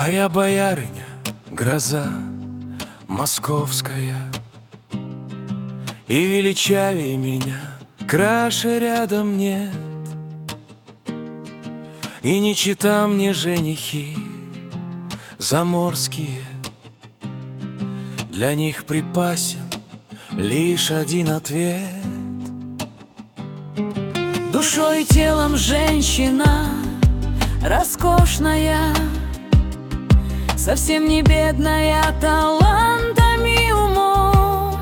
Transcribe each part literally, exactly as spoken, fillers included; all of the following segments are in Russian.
я боярыня, гроза московская, и величавее меня краше рядом нет. И не чита мне женихи заморские, для них припасен лишь один ответ. Душой и телом женщина роскошная, совсем не бедная талантами и умом,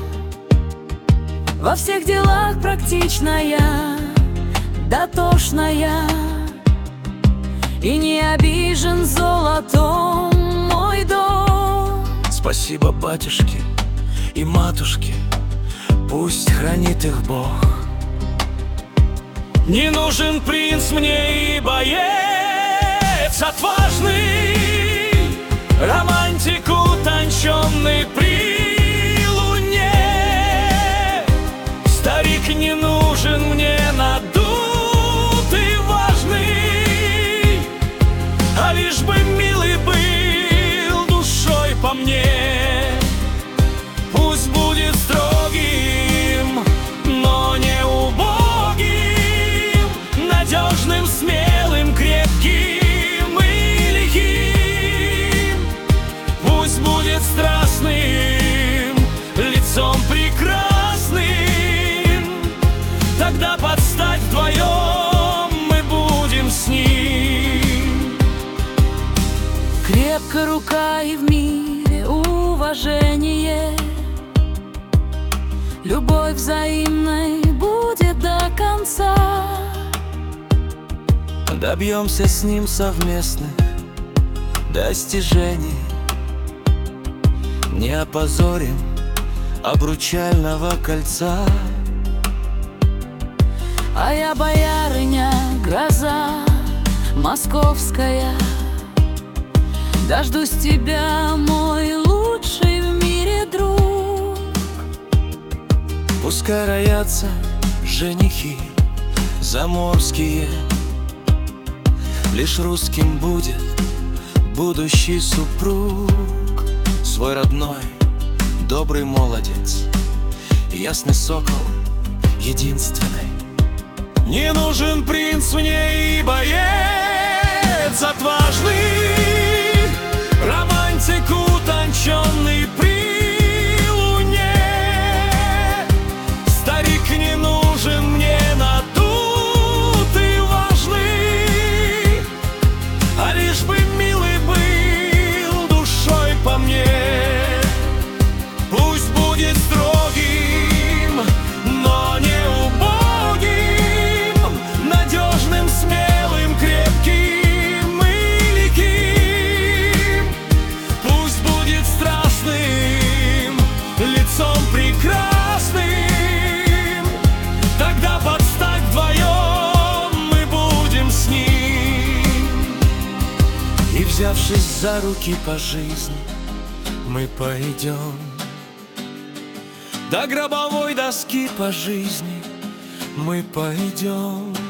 во всех делах практичная, дотошная, и не обижен золотом мой дом. Спасибо батюшке и матушке, пусть хранит их Бог. Не нужен принц мне и боец отважный, романтик утонченный при луне. Старик не нужен мне надутый, важный, а лишь бы милый был душой по мне. Пусть будет строгим, но не убогим, надежным, смелым, крепким и лихим. Пусть будет страстным, лицом прекрасным, тогда подстать вдвоем мы будем с ним. Крепкая рука и в мире уважение, любовь взаимной будет до конца. Добьемся с ним совместных достижений, не опозорим обручального кольца. А я боярыня, гроза московская, дождусь тебя, мой лучший в мире друг. Пускай роятся женихи заморские, лишь русским будет будущий супруг. Свой родной, добрый молодец, ясный сокол, единственный. Не нужен принц мне и боец отважный, романтик утонченный при луне. Старик не нужен мне надутый, важный, а лишь бы милый был душой по мне. Пусть будет строгим, но не убогим, надежным, смелым, крепким и лихим. Пусть будет страстным, лицом прекрасным, тогда подстать вдвоем мы будем с ним. И взявшись за руки по жизни, мы пойдем до гробовой доски по жизни, мы пойдем.